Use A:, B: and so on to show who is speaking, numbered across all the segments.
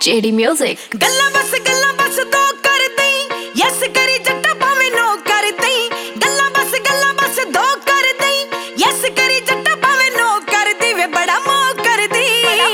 A: JD Music।
B: गल्ला बस दो कर दई, यस करी जट्टा भावे नो कर दई। गल्ला बस दो कर दई, यस करी जट्टा भावे नो कर दी। वे बड़ा मोह कर दी,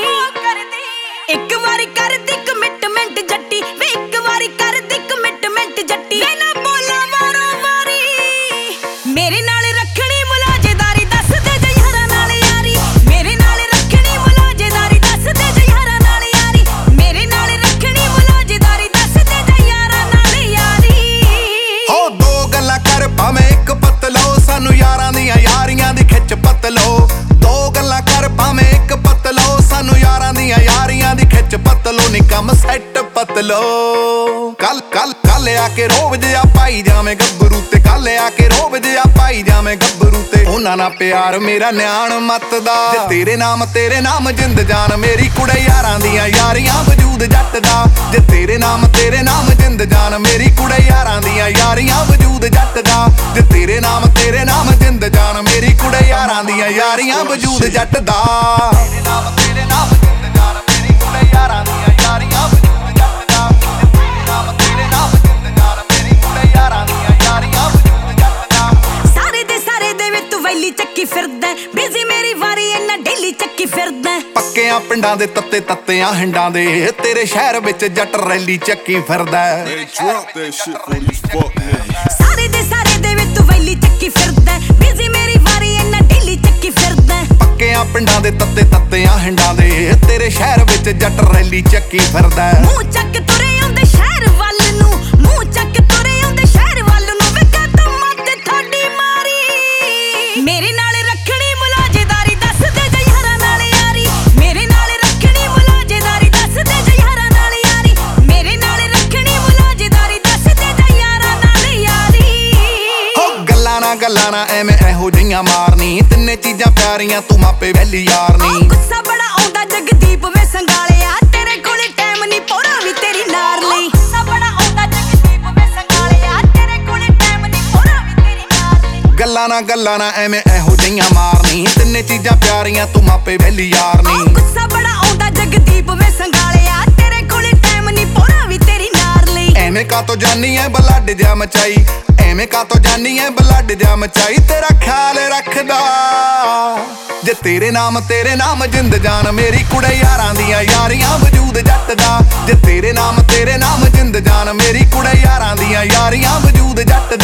B: एक वारी कर दी कमिटमेंट जट्टी। वे एक वारी कर दी कमिटमेंट जट्टी। मैं ना बोला वारो वारी, मेरे नाल रखनी मुलाजेदारी। दस दे जे यारा नाल यारी, मेरे नाल रखनी मुलाजेदारी। दस दे जे यारा नाल यारी, मेरे नाल रखनी मुलाजेदारी। दस दे जे यारा नाल यारी।
C: हो दो गल्लां कर भावें एक पतलो, सानू यारां दियां यारियां दी खिच पतलो। दो गल्लां कर भावें एक पतलो, सानू यारां दियां यारियां दी खिच पतलो। नी कम सैट पतलो। कल आके रोब जिया पाई जावें गब्बरू ते। कल आके रोब जिया पाई जावें गब्बरू ते। उन्हां नाल प्यार मेरा न्याण मतदा, जे तेरे नाम जिंद जान मेरी कुड़े। यारां दियां यारियां वजूद जट दा, जे तेरे नाम जिंद जान मेरी कुड़े। यारां दियां यारियां वजूद जट दा, जे तेरे नाम जिंद जान मेरी कुड़े। यारां दियां यारियां वजूद जट दा। तेरे नाम जिंद जान मेरी कुड़े। यारां दियां यारियां वजूद जट दा, जे तेरे नाम जिंद जान मेरी कुड़े। यारां दियां यारियां वजूद जट दा।
B: सारे दे वे तू वैली चक्की फिरदा, बिजी मेरी वारी इन्ना डेली चक्की फिरदा।
C: ਪੱਕਿਆਂ ਪਿੰਡਾਂ ਦੇ ਤੱਤਿਆਂ ਹਿੰਡਾਂ ਦੇ, ਤੇਰੇ ਸ਼ਹਿਰ ਵਿੱਚ ਜੱਟ ਰੈਲੀ ਚੱਕੀ ਫਿਰਦਾ।
B: ਸਾਰੇ ਦੇ ਵੇ ਤੂੰ ਵੈਲੀ ਚੱਕੀ ਫਿਰਦਾ, ਬਿਜ਼ੀ ਮੇਰੀ ਵਾਰੀ ਇੰਨਾ ਡੇਲੀ ਚੱਕੀ ਫਿਰਦਾ।
C: ਪੱਕਿਆਂ ਪਿੰਡਾਂ ਦੇ ਤੱਤਿਆਂ ਹਿੰਡਾਂ ਦੇ, ਤੇਰੇ ਸ਼ਹਿਰ ਵਿੱਚ ਜੱਟ ਰੈਲੀ ਚੱਕੀ ਫਿਰਦਾ।
B: ਮੂੰਹ ਚੱਕ ਤੁਰੇ ਆਉਂਦੇ ਸ਼ਹਿਰ ਵੱਲ ਨੂੰ, ਮੂੰਹ ਚੱਕ ਤੁਰੇ ਆਉਂਦੇ ਸ਼ਹਿਰ ਵੱਲ ਨੂੰ। ਵੇ ਕਦਮ ਤੇ ਤੁਹਾਡੀ ਮਾਰੀ, ਮੇਰੇ ਨਾਲ ਰੱਖਣੀ ਮੁਲਾਜੇਦਾਰੀ। ਦੱਸ ਦੇ ਜੇ ਯਾਰਾਂ ਨਾਲ ਯਾਰੀ, ਮੇਰੇ ਨਾਲ ਰੱਖਣੀ ਮੁਲਾਜੇਦਾਰੀ। ਦੱਸ ਦੇ ਜੇ ਯਾਰਾਂ ਨਾਲ ਯਾਰੀ, ਮੇਰੇ ਨਾਲ ਰੱਖਣੀ ਮੁਲਾਜੇਦਾਰੀ। ਦੱਸ ਦੇ ਜੇ ਯਾਰਾਂ ਨਾਲ ਯਾਰੀ।
C: ਹੋ ਗੱਲਾਂ ਨਾ ਐਵੇਂ ਇਹੋ ਜਿਹੀਆਂ ਮਾਰਨੀ, ਤਿੰਨੇ ਚੀਜ਼ਾਂ ਪਿਆਰੀਆਂ ਤੂੰ ਮਾਪੇ ਵੈਲੀ ਯਾਰਨੀ।
B: ਗੁੱਸਾ ਬੜਾ ਆਉਂਦਾ ਜਗਦੀਪ ਵੇ ਸੰਗਾਲਿਆ, ਤੇਰੇ ਕੋਲੇ ਟਾਈਮ ਨਹੀਂ ਪੋਰਾ ਵੀ ਤੇਰੀ ਨਾਰ ਲਈ। ਗੁੱਸਾ ਬੜਾ ਆਉਂਦਾ ਜਗਦੀਪ ਵੇ ਸੰਗਾਲਿਆ, ਤੇਰੇ ਕੋਲੇ ਟਾਈਮ ਨਹੀਂ ਪੋਰਾ ਵੀ ਤੇਰੀ ਨਾਰ ਲਈ।
C: ਗੱਲਾਂ ਨਾ ਐਵੇਂ ਇਹੋ ਜਿਹੀਆਂ ਮਾਰਨੀ, ਤਿੰਨੇ ਚੀਜ਼ਾਂ ਪਿਆਰੀਆਂ ਤੂੰ ਮਾਪੇ ਵੈਲੀ ਯਾਰਨੀ।
B: ਗੁੱਸਾ ਬੜਾ ਆਉਂਦਾ ਜਗਦੀਪ ਵੇ ਸੰਗਾਲਿਆ, ਤੇਰੇ ਕੋਲੇ ਟਾਈਮ ਨਹੀਂ ਪੋਰਾ ਵੀ ਤੇਰੀ ਨਾਰ ਲਈ।
C: ਐਵੇਂ ਕਾਤੋਂ ਜਾਨੀ ਐ ਬਲੱਡ ਜਾ ਮਚਾਈ, ਐਵੇਂ ਕਾਤੋਂ ਜਾਨੀ ਐ ਬਲੱਡ ਜਾ ਮਚਾਈ। ਤੇਰਾ ਖਿਆਲ ਰੱਖਦਾ, ਜੇ ਤੇਰੇ ਨਾਮ ਜਿੰਦ ਜਾਨ ਮੇਰੀ ਕੁੜੇ। ਯਾਰਾਂ ਦੀਆਂ ਯਾਰੀਆਂ ਵਜੂਦ ਜੱਟ ਦਾ, ਜੇ ਤੇਰੇ ਨਾਮ ਜਿੰਦ ਜਾਨ ਮੇਰੀ ਕੁੜੇ। ਯਾਰਾਂ ਦੀਆਂ ਯਾਰੀਆਂ ਵਜੂਦ ਜੱਟ